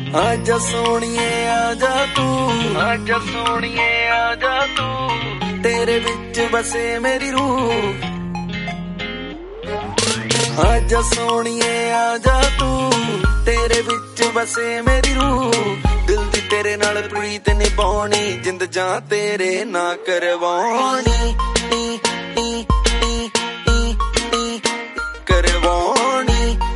आजा सोनिए आजा तू, आजा सोनिए आजा तू, तेरे विच बसे मेरी रूह। आजा सोनिए आजा तू, तेरे विच बसे मेरी रूह। दिल दी तेरे नाल प्रीत निभाउणी, जिंद जां तेरे ना करवाउणी, करवाउणी।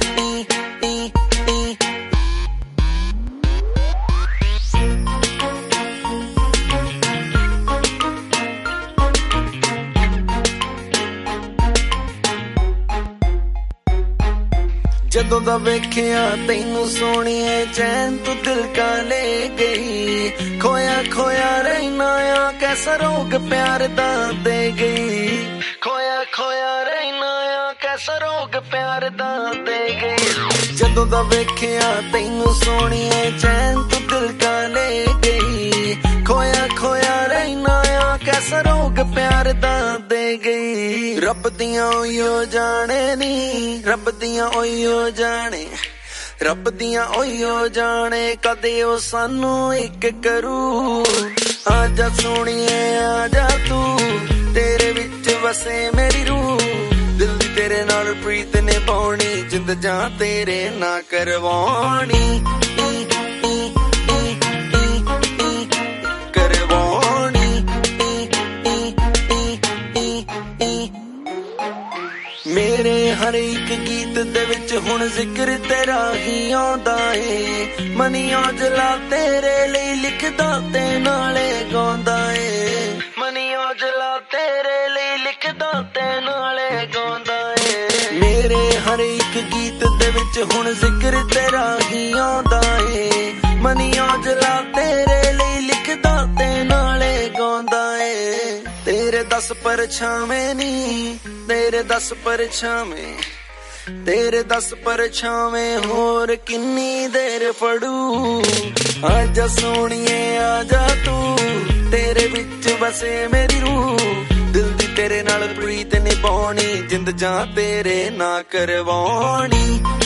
ਜਦੋਂ ਦਾ ਵੇਖਿਆ ਤੈਨੂੰ ਸੋਹਣੀਏ ਚੈਨ ਤੂੰ ਦਿਲ ਕਾ ਲੈ ਗਈ। ਖੋਇਆ ਖੋਇਆ ਰਹਿਣਾ ਆ ਕੈਸਾ ਰੋਗ ਪਿਆਰ ਦਾ ਦੇ ਗਈ। ਖੋਇਆ ਖੋਇਆ ਰਹਿਣਾ ਆ ਕੈਸਾ ਰੋਗ ਪਿਆਰ ਦਾ ਦੇ ਗਈ। ਜਦੋਂ ਦਾ ਵੇਖਿਆ ਤੈਨੂੰ ਸੋਹਣੀਏ ਚੈਨ ਤੂੰ ਦਿਲ ਕਾ ਲੈ ਗਈ। ਖੋਇਆ ਖੋਇਆ ਰਹਿਣਾ ਆ ਕੈਸਾ ਰੋਗ ਪਿਆਰ ਦਾ ਦੇ ਗਈ। ਰੱਬ ਦੀਆਂ ਉਹੀਓ ਜਾਣੇ ਨੀ, ਰੱਬ ਦੀਆਂ ਉਹੀਓ ਜਾਣੇ, ਰੱਬ ਦੀਆਂ ਉਹੀਓ ਜਾਣੇ ਕਦੇ ਉਹ ਸਾਨੂੰ ਇੱਕ ਕਰੂ। ਆਜਾ ਸੋਹਣੀਏ ਆਜਾ ਤੂੰ, ਤੇਰੇ ਵਿੱਚ ਵਸੇ ਮੇਰੀ ਰੂਹ। ਦਿਲ ਦੀ ਤੇਰੇ ਨਾਲ ਪ੍ਰੀਤ ਨਿਭਾਉਣੀ, ਜਿੰਦ ਜਾਂ ਤੇਰੇ ਨਾ ਕਰਵਾਉਣੀ, ਮੇਰੇ ਹਰ ਇੱਕ ਗੀਤ ਦੇ ਵਿੱਚ ਹੁਣ ਜ਼ਿਕਰ ਤੇਰਾ ਹੀ ਆਉਂਦਾ ਏ। ਮਨੀ ਔਜਲਾ ਤੇਰੇ ਲਈ ਲਿਖਦਾ ਤੇ ਨਾਲੇ ਗਾਉਂਦਾ ਏ। ਮਨੀ ਔਜਲਾ ਤੇਰੇ ਲਈ ਲਿਖਦਾ ਤੇ ਨਾਲੇ ਗਾਉਂਦਾ ਏ। ਮੇਰੇ ਹਰ ਇੱਕ ਗੀਤ ਦੇ ਵਿੱਚ ਹੁਣ ਜ਼ਿਕਰ ਤੇਰਾ ਹੀ ਆਉਂਦਾ ਏ। ਮਨੀ ਔਜਲਾ ਤੇਰੇ ਲਈ ਲਿਖਦਾ ਤੇ ਨਾਲੇ ਗਾਉਂਦਾ ਏ। ਤੇਰੇ 10 ਪਰਛਾਵੇਂ ਨੀ, ਤੇਰੇ 10 ਪਰਛਾਵੇਂ, ਤੇਰੇ 10 ਪਰਛਾਵੇਂ ਹੋਰ ਕਿੰਨੀ ਦੇਰ ਫੜੂ। ਆਜਾ ਸੋਹਣੀਏ ਆਜਾ ਤੂੰ, ਤੇਰੇ ਵਿੱਚ ਵਸੇ ਮੇਰੀ ਰੂਹ। ਦਿਲ ਦੀ ਤੇਰੇ ਨਾਲ ਪ੍ਰੀਤ ਨਿਭਾਉਣੀ, ਜਿੰਦ ਜਾਂ ਤੇਰੇ ਨਾ ਕਰਵਾਉਣੀ।